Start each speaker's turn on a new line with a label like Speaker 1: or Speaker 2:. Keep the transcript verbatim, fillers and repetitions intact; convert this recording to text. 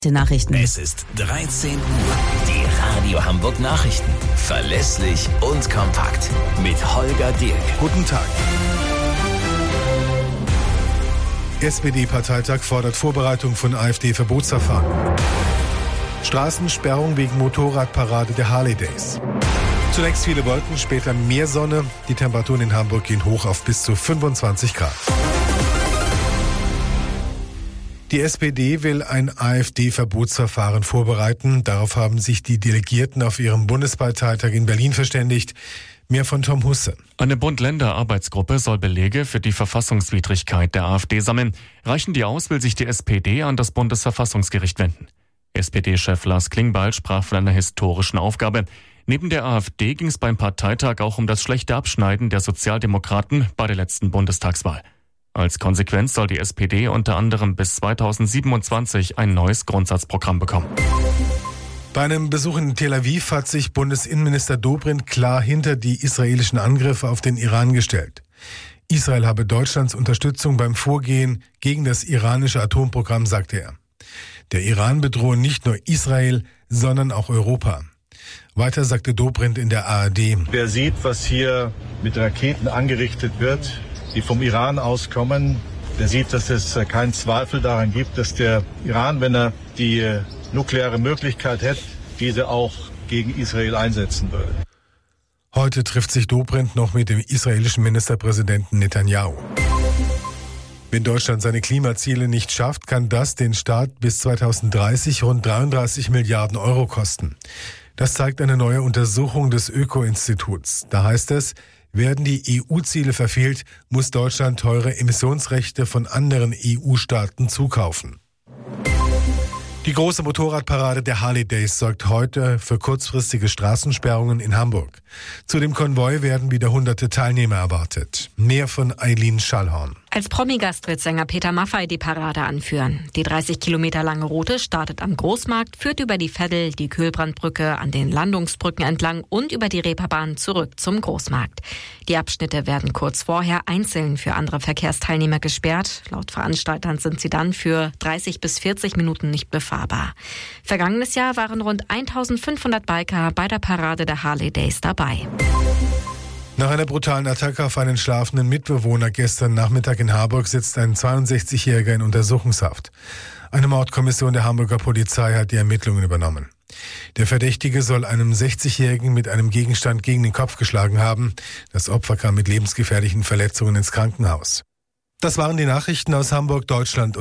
Speaker 1: Die Nachrichten.
Speaker 2: Es ist dreizehn Uhr. Die Radio Hamburg Nachrichten. Verlässlich und kompakt. Mit Holger Dirk.
Speaker 3: Guten Tag. S P D-Parteitag fordert Vorbereitung von AfD-Verbotsverfahren. Straßensperrung wegen Motorradparade der Harley Days. Zunächst viele Wolken, später mehr Sonne. Die Temperaturen in Hamburg gehen hoch auf bis zu fünfundzwanzig Grad. Die S P D will ein AfD-Verbotsverfahren vorbereiten. Darauf haben sich die Delegierten auf ihrem Bundesparteitag in Berlin verständigt. Mehr von Tom Husse.
Speaker 4: Eine Bund-Länder-Arbeitsgruppe soll Belege für die Verfassungswidrigkeit der AfD sammeln. Reichen die aus, will sich die S P D an das Bundesverfassungsgericht wenden. S P D-Chef Lars Klingbeil sprach von einer historischen Aufgabe. Neben der AfD ging es beim Parteitag auch um das schlechte Abschneiden der Sozialdemokraten bei der letzten Bundestagswahl. Als Konsequenz soll die S P D unter anderem bis zweitausendsiebenundzwanzig ein neues Grundsatzprogramm bekommen.
Speaker 3: Bei einem Besuch in Tel Aviv hat sich Bundesinnenminister Dobrindt klar hinter die israelischen Angriffe auf den Iran gestellt. Israel habe Deutschlands Unterstützung beim Vorgehen gegen das iranische Atomprogramm, sagte er. Der Iran bedrohe nicht nur Israel, sondern auch Europa. Weiter sagte Dobrindt in der A R D.
Speaker 5: Wer sieht, was hier mit Raketen angerichtet wird, die vom Iran auskommen, der sieht, dass es keinen Zweifel daran gibt, dass der Iran, wenn er die nukleare Möglichkeit hätte, diese auch gegen Israel einsetzen würde.
Speaker 3: Heute trifft sich Dobrindt noch mit dem israelischen Ministerpräsidenten Netanyahu. Wenn Deutschland seine Klimaziele nicht schafft, kann das den Staat bis zweitausenddreißig rund dreiunddreißig Milliarden Euro kosten. Das zeigt eine neue Untersuchung des Öko-Instituts. Da heißt es, werden die E U-Ziele verfehlt, muss Deutschland teure Emissionsrechte von anderen E U-Staaten zukaufen. Die große Motorradparade der Harley Days sorgt heute für kurzfristige Straßensperrungen in Hamburg. Zu dem Konvoi werden wieder hunderte Teilnehmer erwartet. Mehr von Eileen Schallhorn.
Speaker 6: Als Promi-Gast wird Sänger Peter Maffay die Parade anführen. Die dreißig Kilometer lange Route startet am Großmarkt, führt über die Veddel, die Kühlbrandbrücke, an den Landungsbrücken entlang und über die Reeperbahn zurück zum Großmarkt. Die Abschnitte werden kurz vorher einzeln für andere Verkehrsteilnehmer gesperrt. Laut Veranstaltern sind sie dann für dreißig bis vierzig Minuten nicht befahrbar. Vergangenes Jahr waren rund eintausendfünfhundert Biker bei der Parade der Harley Days dabei.
Speaker 3: Nach einer brutalen Attacke auf einen schlafenden Mitbewohner gestern Nachmittag in Harburg sitzt ein zweiundsechzigjähriger in Untersuchungshaft. Eine Mordkommission der Hamburger Polizei hat die Ermittlungen übernommen. Der Verdächtige soll einem sechzigjährigen mit einem Gegenstand gegen den Kopf geschlagen haben. Das Opfer kam mit lebensgefährlichen Verletzungen ins Krankenhaus. Das waren die Nachrichten aus Hamburg, Deutschland.